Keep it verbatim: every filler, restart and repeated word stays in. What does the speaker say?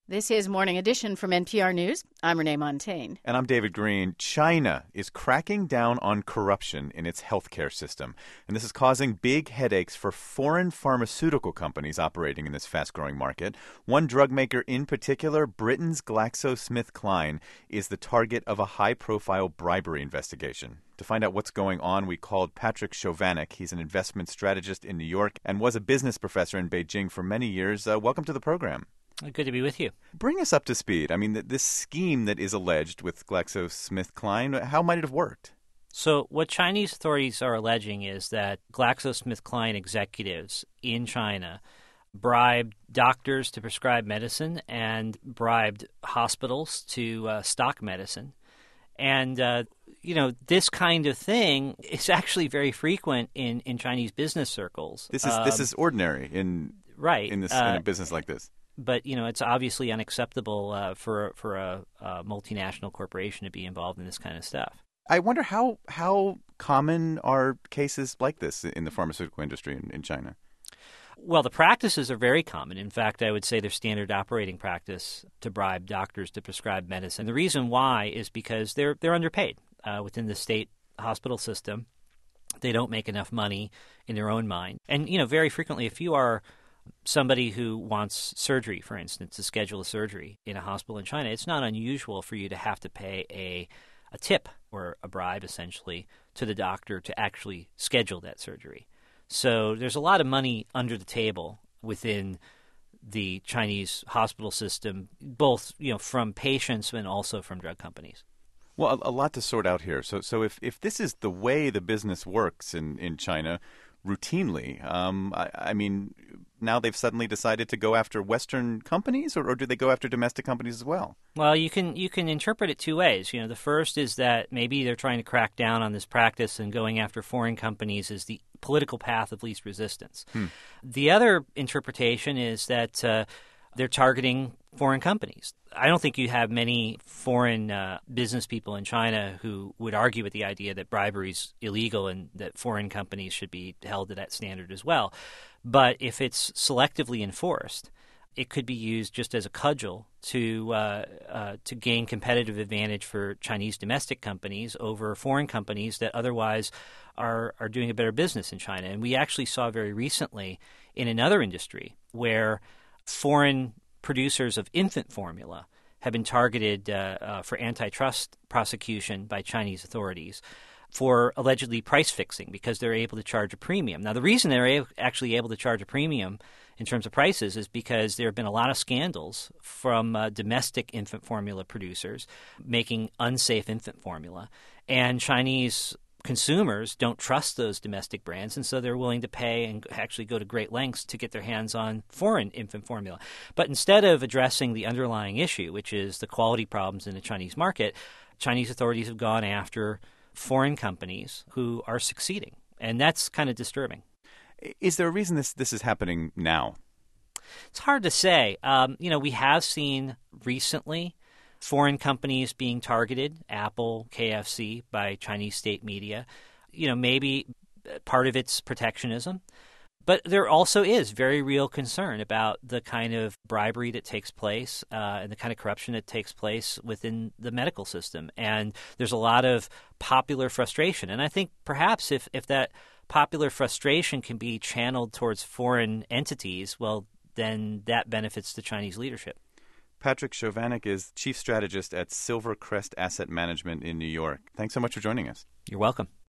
This is Morning Edition from N P R News. I'm Renee Montaigne. And I'm David Green. China is cracking down on corruption in its healthcare system. And this is causing big headaches for foreign pharmaceutical companies operating in this fast-growing market. One drug maker in particular, Britain's GlaxoSmithKline, is the target of a high-profile bribery investigation. To find out what's going on, we called Patrick Chovanec. He's an investment strategist in New York and was a business professor in Beijing for many years. Uh, welcome to the program. Good to be with you. Bring us up to speed. I mean, th- this scheme that is alleged with GlaxoSmithKline, how might it have worked? So what Chinese authorities are alleging is that GlaxoSmithKline executives in China bribed doctors to prescribe medicine and bribed hospitals to uh, stock medicine. And, uh, you know, this kind of thing is actually very frequent in, in Chinese business circles. This is um, this is ordinary in, right. in, this, uh, in a business like this. But, you know, it's obviously unacceptable uh, for for a, a multinational corporation to be involved in this kind of stuff. I wonder how how common are cases like this in the pharmaceutical industry in, in China? Well, the practices are very common. In fact, I would say they're standard operating practice to bribe doctors to prescribe medicine. The reason why is because they're they're underpaid uh, within the state hospital system. They don't make enough money in their own mind. And, you know, very frequently, if you are somebody who wants surgery, for instance, to schedule a surgery in a hospital in China, it's not unusual for you to have to pay a, a tip or a bribe, essentially, to the doctor to actually schedule that surgery. So there's a lot of money under the table within the Chinese hospital system, both, you know, from patients and also from drug companies. Well, a, a lot to sort out here. So so if, if this is the way the business works in, in China routinely, um, I, I mean, now they've suddenly decided to go after Western companies, or, or do they go after domestic companies as well? Well, you can you can interpret it two ways. You know, the first is that maybe they're trying to crack down on this practice, and going after foreign companies is the political path of least resistance. Hmm. The other interpretation is that uh, they're targeting foreign companies. I don't think you have many foreign uh, business people in China who would argue with the idea that bribery is illegal and that foreign companies should be held to that standard as well. But if it's selectively enforced, it could be used just as a cudgel to uh, uh, to gain competitive advantage for Chinese domestic companies over foreign companies that otherwise are are doing a better business in China. And we actually saw very recently in another industry where foreign producers of infant formula have been targeted uh, uh, for antitrust prosecution by Chinese authorities for allegedly price fixing because they're able to charge a premium. Now, the reason they're a- actually able to charge a premium in terms of prices is because there have been a lot of scandals from uh, domestic infant formula producers making unsafe infant formula, and Chinese consumers don't trust those domestic brands, and so they're willing to pay and actually go to great lengths to get their hands on foreign infant formula. But instead of addressing the underlying issue, which is the quality problems in the Chinese market, Chinese authorities have gone after foreign companies who are succeeding, and that's kind of disturbing. Is there a reason this, this is happening now? It's hard to say. Um, you know, we have seen recently foreign companies being targeted, Apple, K F C, by Chinese state media. You know, maybe part of it's protectionism. But there also is very real concern about the kind of bribery that takes place uh, and the kind of corruption that takes place within the medical system. And there's a lot of popular frustration. And I think perhaps if, if that popular frustration can be channeled towards foreign entities, well, then that benefits the Chinese leadership. Patrick Chovanec is chief strategist at Silvercrest Asset Management in New York. Thanks so much for joining us. You're welcome.